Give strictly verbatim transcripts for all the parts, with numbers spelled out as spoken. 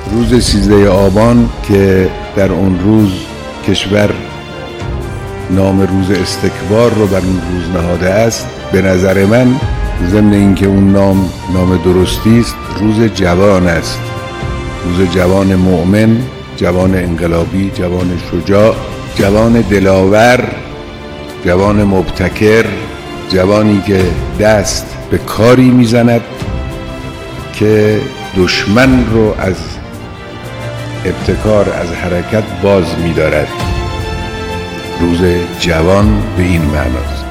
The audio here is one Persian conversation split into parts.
روز سیزده آبان که در اون روز کشور نام روز استکبار رو بر اون روز نهاده است، به نظر من ضمن اینکه اون نام نام درستی است، روز جوان است، روز جوان مؤمن، جوان انقلابی، جوان شجاع، جوان دلاور، جوان مبتکر، جوانی که دست به کاری میزند که دشمن رو از ابتکار، از حرکت باز می‌دارد. روز جوان به این معناست.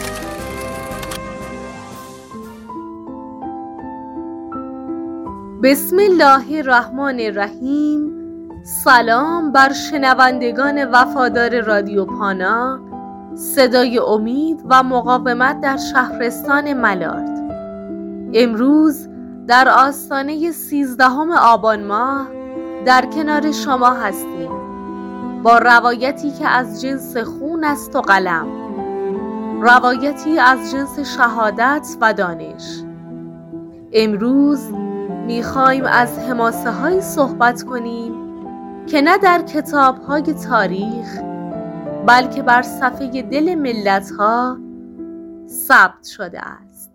بسم الله الرحمن الرحیم. سلام بر شنوندگان وفادار رادیو پانا، صدای امید و مقاومت در شهرستان ملارد. امروز در آستانه سیزدهم آبان ماه در کنار شما هستیم با روایتی که از جنس خون است و قلم، روایتی از جنس شهادت و دانش. امروز میخوایم از حماسه هایی صحبت کنیم که نه در کتاب های تاریخ بلکه بر صفحه دل ملت ها ثبت شده است.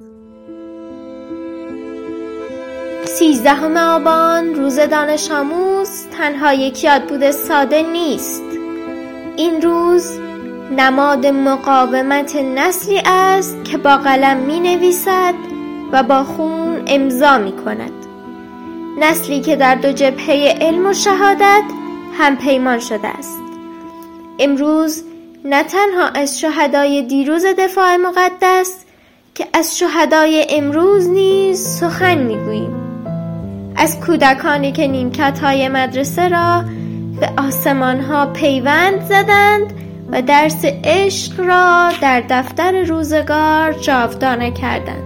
سیزدهم آبان روز دانش آموز تنها یک یادبود ساده نیست. این روز نماد مقاومت نسلی است که با قلم می نویسد و با خون امضا می کند. نسلی که در دو جبهه علم و شهادت هم پیمان شده است. امروز نه تنها از شهدای دیروز دفاع مقدس که از شهدای امروز نیز سخن می گوییم. از کودکانی که نیمکت‌های مدرسه را به آسمان‌ها پیوند زدند و درس عشق را در دفتر روزگار جاودانه کردند.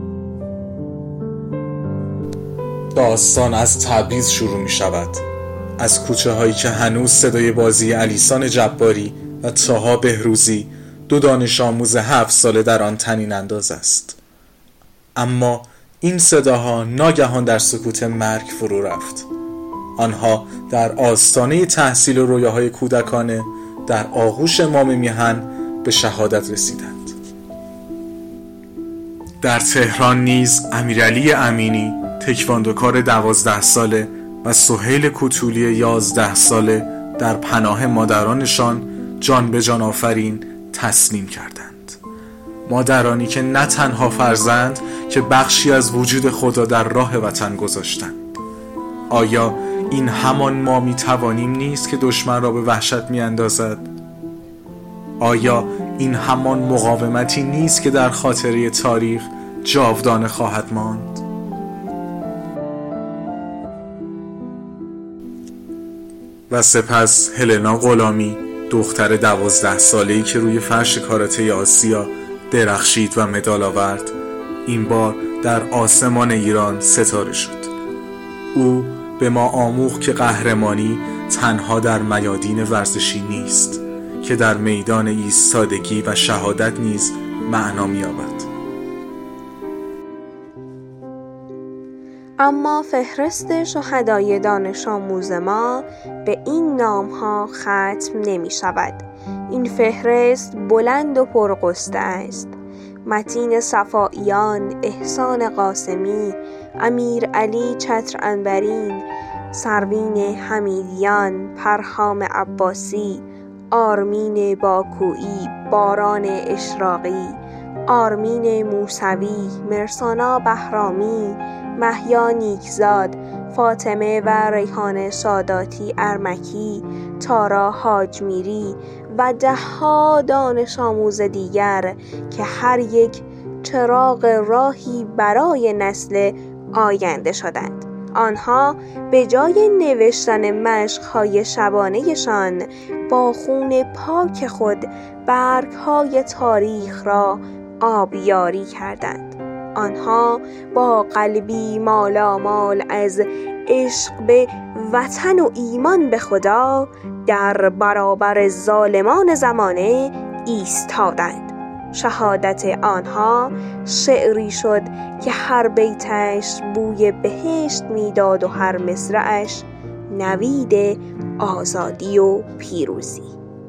داستان از تبریز شروع می شود، از کوچه هایی که هنوز صدای بازی علیسان جباری و طاها بهروزی، دو دانش آموز هفت ساله در آن طنین انداز است. اما این صداها ناگهان در سکوت مرگ فرو رفت. آنها در آستانه تحصیل و رویاهای کودکانه در آغوش امام میهن به شهادت رسیدند. در تهران نیز امیرعلی امینی، تکواندوکار دوازده ساله، و سهیل کوتولی یازده ساله در پناه مادرانشان جان به جان آفرین تسلیم کردند. مادرانی که نه تنها فرزند که بخشی از وجود خدا در راه وطن گذاشتند. آیا این همان ما می توانیم نیست که دشمن را به وحشت می اندازد؟ آیا این همان مقاومتی نیست که در خاطره تاریخ جاودانه خواهد ماند؟ و سپس هلنا غلامی، دختر دوازده ساله‌ای که روی فرش کاراته آسیا درخشید و مدال آورد، این بار در آسمان ایران ستاره شد. او به ما آموخت که قهرمانی تنها در میادین ورزشی نیست، که در میدان ایستادگی و شهادت نیز معنا می‌یابد. اما فهرست شهدای دانش آموز ما به این نام ها ختم نمی شود. این فهرست بلند و پرغصه است. متین صفاییان، احسان قاسمی، امیر علی چتر عنبرین، سروین حمیدیان، پرهام عباسی، آرمین باکویی، باران اشراقی، آرمین موسوی، مرسانا بهرامی، مهیا نیکزاد، فاطمه و ریحان ساداتی ارمکی، تارا حاجمیری و ده‌ها دانش آموز دیگر که هر یک چراغ راهی برای نسل آینده شدند. آنها به جای نوشتن مشق‌های شبانه‌شان با خون پاک خود برگ‌های تاریخ را آبیاری کردند. آنها با قلبی مالامال از عشق به وطن و ایمان به خدا در برابر ظالمان زمانه ایستادند. شهادت آنها شعری شد که هر بیتش بوی بهشت میداد و هر مصرعش نوید آزادی و پیروزی.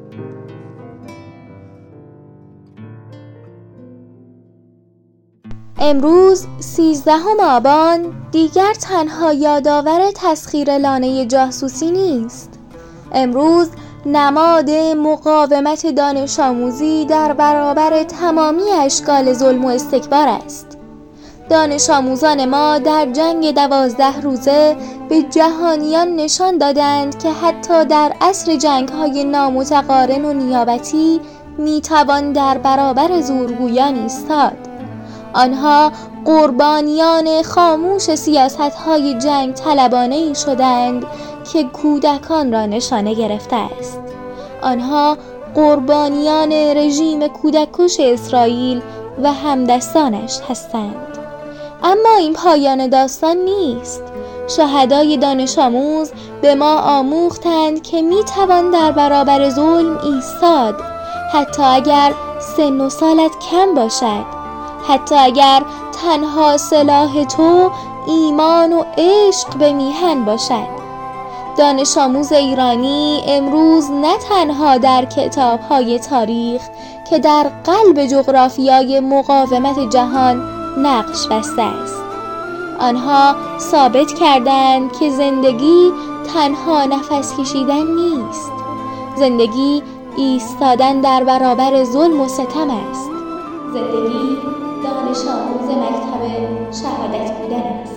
امروز سیزدهم آبان دیگر تنها یادآور تسخیر لانه جاسوسی نیست. امروز نماد مقاومت دانش آموزی در برابر تمامی اشکال ظلم و استکبار است. دانش آموزان ما در جنگ دوازده روزه به جهانیان نشان دادند که حتی در عصر جنگ‌های نامتقارن و نیابتی میتوان در برابر زورگویان ایستاد. آنها قربانیان خاموش سیاست‌های جنگ طلبانه‌ای شدند که کودکان را نشانه گرفته است. آنها قربانیان رژیم کودککش اسرائیل و همدستانش هستند. اما این پایان داستان نیست. شهدای دانش آموز به ما آموختند که می توان در برابر ظلم ایستاد، حتی اگر سن و سالت کم باشد، حتی اگر تنها سلاح تو ایمان و عشق به میهن باشد. دانش آموز ایرانی امروز نه تنها در کتاب‌های تاریخ که در قلب جغرافیای مقاومت جهان نقش بسته است. آنها ثابت کردند که زندگی تنها نفس کشیدن نیست. زندگی ایستادن در برابر ظلم و ستم است. زندگی دانش آموز مکتب شهادت بودن است.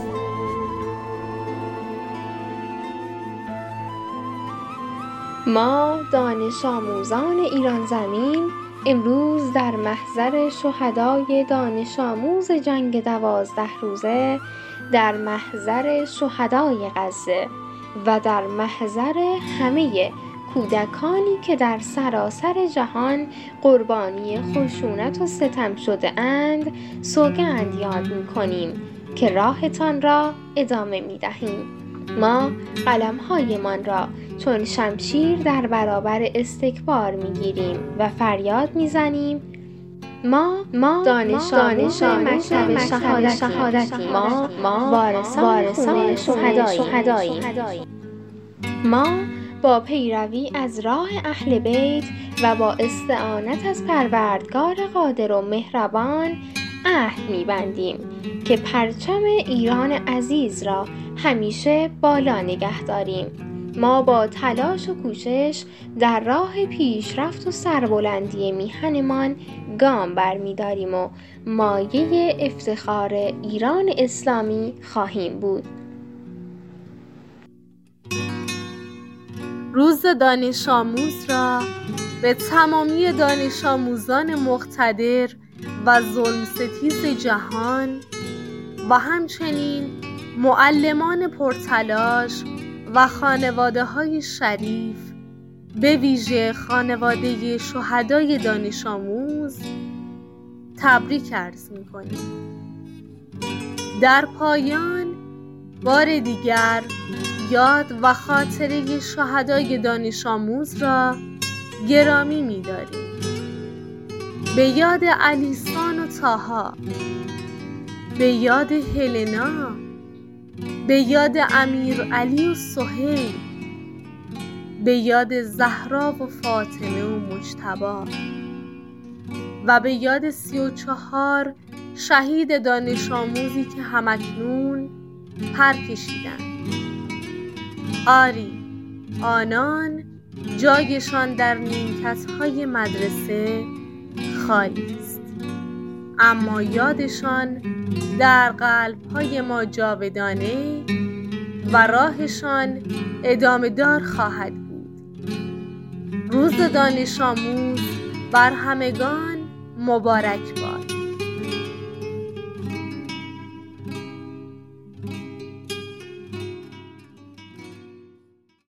ما دانش آموزان ایران زمین امروز در محضر شهدای دانش آموز جنگ دوازده روزه، در محضر شهدای غزه و در محضر همه کودکانی که در سراسر جهان قربانی خشونت و ستم شده اند سوگند یاد می کنیم که راهتان را ادامه می دهیم. ما قلم‌هایمان را چون شمشیر در برابر استکبار می‌گیریم و فریاد می‌زنیم ما ما دانش دانش مکتب شهادتی، ما ما وارثان شهداییم. ما با پیروی از راه اهل بیت و با استعانت از پروردگار قادر و مهربان عهد می‌بندیم که پرچم ایران عزیز را همیشه بالا نگه داریم. ما با تلاش و کوشش در راه پیشرفت و سربلندی میهنمان گام برمی‌داریم و مایه افتخار ایران اسلامی خواهیم بود. روز دانش آموز را به تمامی دانش آموزان مقتدر و ظلم ستیز جهان و همچنین معلمان پرتلاش و خانواده های شریف، به ویژه خانواده شهدای دانش آموز، تبریک عرض می کنیم. در پایان بار دیگر یاد و خاطره شهدای دانش آموز را گرامی می داریم. به یاد علیسان و طاها، به یاد هلنا، به یاد امیر علی و سهیل، به یاد زهرا و فاطمه و مجتبی و به یاد سی و چهار شهید دانش آموزی که همکنون پر کشیدند. آری، آنان جایشان در نیمکت‌های مدرسه خالی است، اما یادشان در قلب‌های ما جاودانه و راهشان ادامه دار خواهد بود. روز دانش آموز بر همگان مبارک باد.